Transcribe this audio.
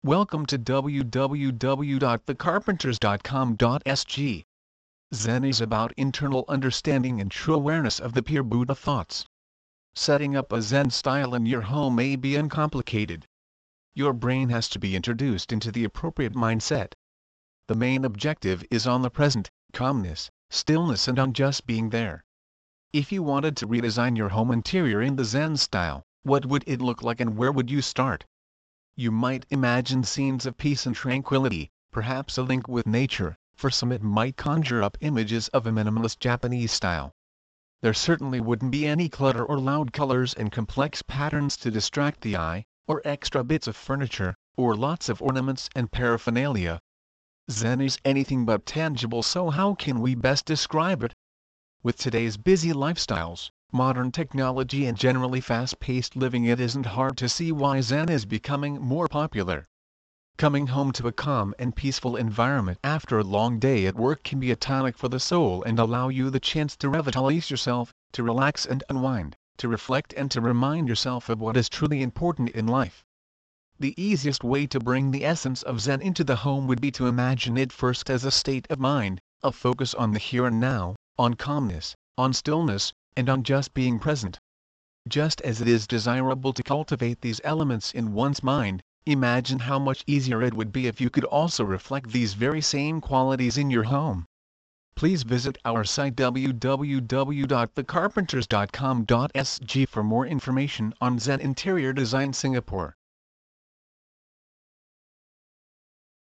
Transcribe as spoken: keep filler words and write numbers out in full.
Welcome to w w w dot the carpenters dot com dot s g. Zen is about internal understanding and true awareness of the pure Buddha thoughts. Setting up a Zen style in your home may be uncomplicated. Your brain has to be introduced into the appropriate mindset. The main objective is on the present, calmness, stillness and on just being there. If you wanted to redesign your home interior in the Zen style, what would it look like and where would you start? You might imagine scenes of peace and tranquility, perhaps a link with nature. For some it might conjure up images of a minimalist Japanese style. There certainly wouldn't be any clutter or loud colors and complex patterns to distract the eye, or extra bits of furniture, or lots of ornaments and paraphernalia. Zen is anything but tangible, so how can we best describe it? With today's busy lifestyles, modern technology and generally fast-paced living, it isn't hard to see why Zen is becoming more popular. Coming home to a calm and peaceful environment after a long day at work can be a tonic for the soul and allow you the chance to revitalize yourself, to relax and unwind, to reflect and to remind yourself of what is truly important in life. The easiest way to bring the essence of Zen into the home would be to imagine it first as a state of mind, a focus on the here and now, on calmness, on stillness, and on just being present. Just as it is desirable to cultivate these elements in one's mind, imagine how much easier it would be if you could also reflect these very same qualities in your home. Please visit our site w w w dot the carpenters dot com dot s g for more information on Zen Interior Design Singapore.